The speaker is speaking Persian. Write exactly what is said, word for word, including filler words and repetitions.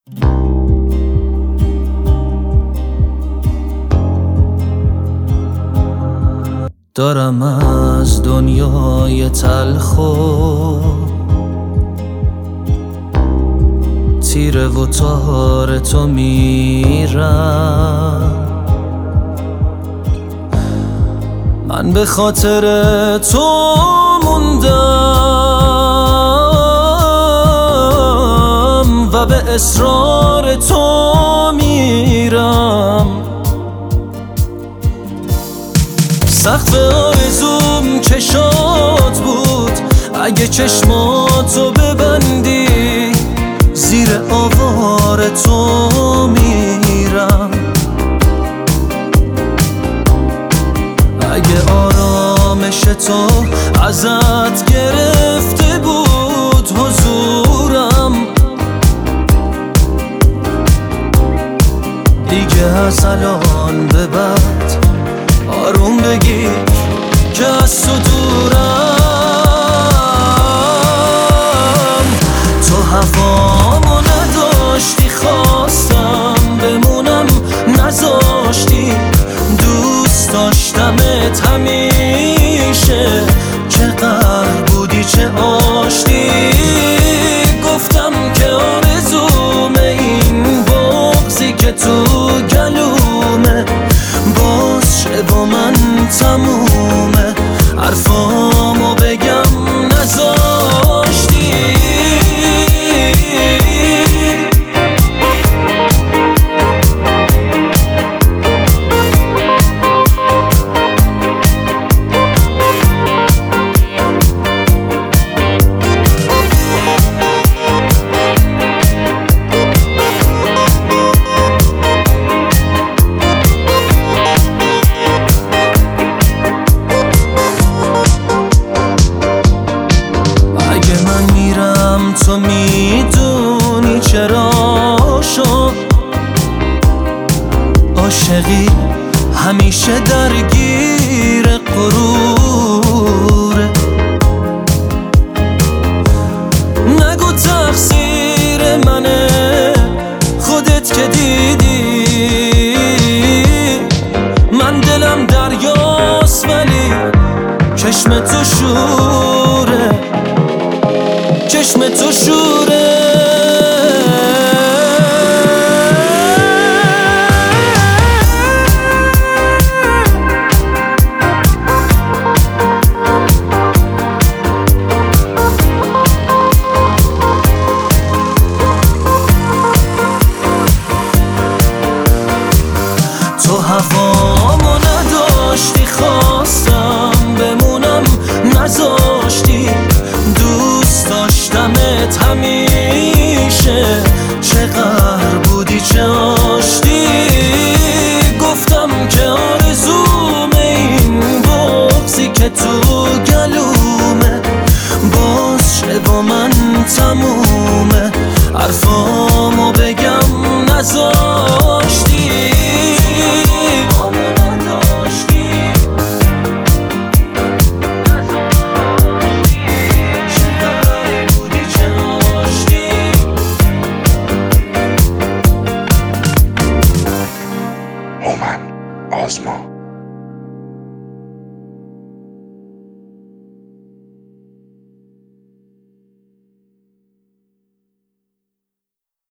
دارم از دنیای تلخ و تیره و تار تو میرم. من به خاطر تو موندم و به اصرار تو میرم. سقف آرزوم چشات بود، اگه چشماتو ببندی زیر آوار تو میرم. اگه آرامش تو ازت گرفته بود حضورم، دیگه از الان به بعد آروم بگیر که از تو دورم. تو هوامو نداشتی، خواستم بمونم نذاشتی. دوست داشتمت همیشه، چه قهر بودی چه آشتی. گفتم که آرزوم این بغضی که تو گلومه باز شه با من تمومه. حرفامو بگم نذاشتی. تو میدونی چرا شد عاشقی همیشه درگیر